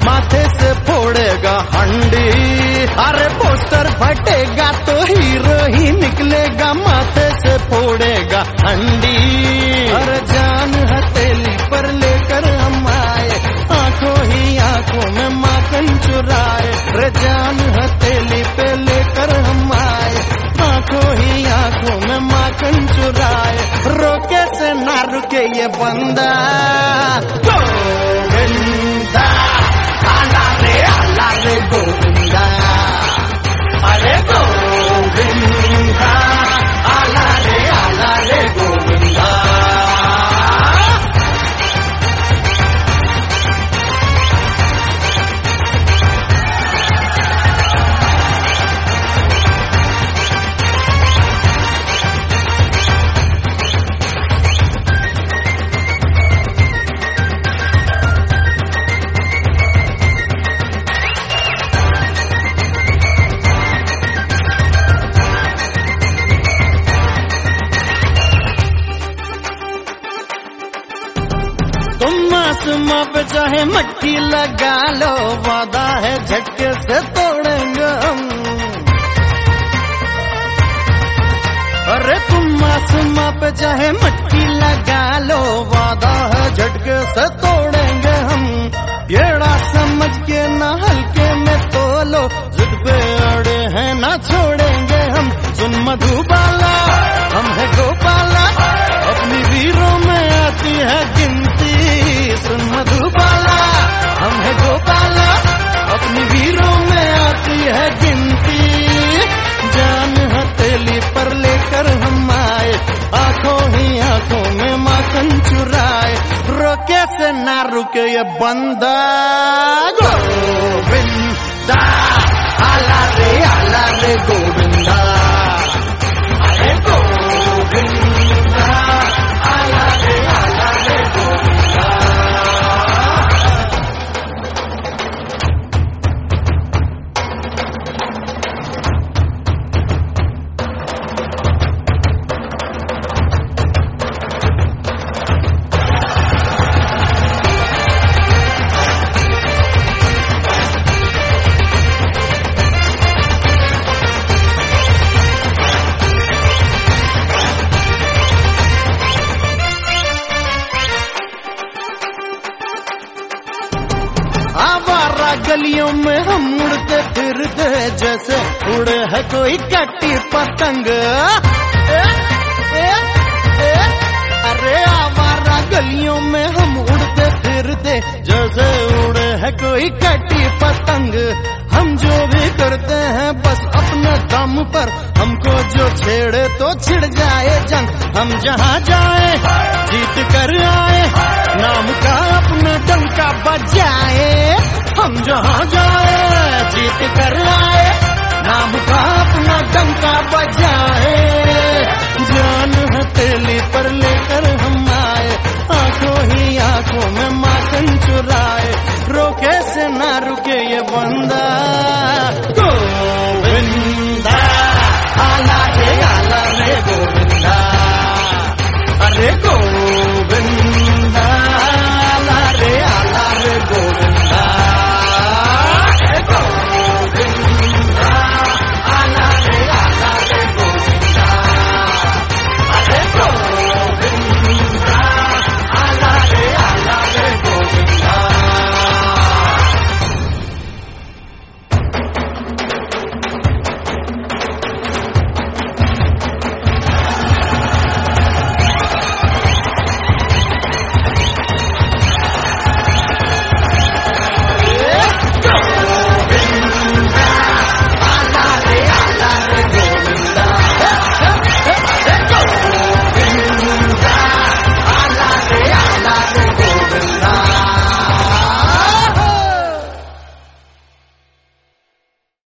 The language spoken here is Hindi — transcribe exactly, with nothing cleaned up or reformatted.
माथे से फोड़ेगा हंडी। अरे पोस्टर फटेगा तो हीरो ही निकलेगा, माथे से फोड़ेगा हंडी। अरे जान हथेली पर लेकर हम आए, आंखों ही आंखों में माखन चुराए। रे जान हथेली पे लेकर हम आए, आंखों ही आंखों में माखन चुराए। रोके से ना रुके ये बंदा, गोविंदा आला रे आला रे गोविंदा। अरे गोविंदा आला रे आला रे गोविंदा। तुम आसमां पे चाहे मट्टी लगा लो, वादा है झटके से तोड़ेंगे हम। अरे तुम आसमां पे चाहे मट्टी लगा लो, वादा है झटके से तोड़ेंगे हम। येड़ा समझ के ना हल्के में तोलो, जिद पे अड़े हैं ना छोड़ेंगे हम। सुन मधुबाला हम है गोपाला, अपनी वीरों में आती है गिनती। सुन मधुबाला हम है गोपाला, अपनी वीरों में आती है गिनती। जान हथेली पर लेकर हम आए, आंखों ही आंखों में माखन चुराए। रोके से ना रुके ये बंदा, गोविंदा आला रे आला रे गोविंदा। अरे गोविंदा आला रे आला रे गोविंदा। आवारा गलियों में हम उड़ते फिरते, जैसे उड़े है कोई कटी पतंग। ए, ए, ए, अरे आवारा गलियों में हम उड़ते फिरते, जैसे उड़े है कोई कटी पतंग। हम जो भी करते हैं बस अपने दम पर, हमको जो छेड़े तो छिड़ जाए जंग। हम जहाँ जाए जीत कर आए, नाम का अपना डंका बजाए। हम जहाँ जाए जीत कर आए, नाम का अपना डंका बजाए। जान हथेली पर लेकर हम आए, आंखों ही आंखों में माखन चुराए। रोके से ना रुके ये बंदा,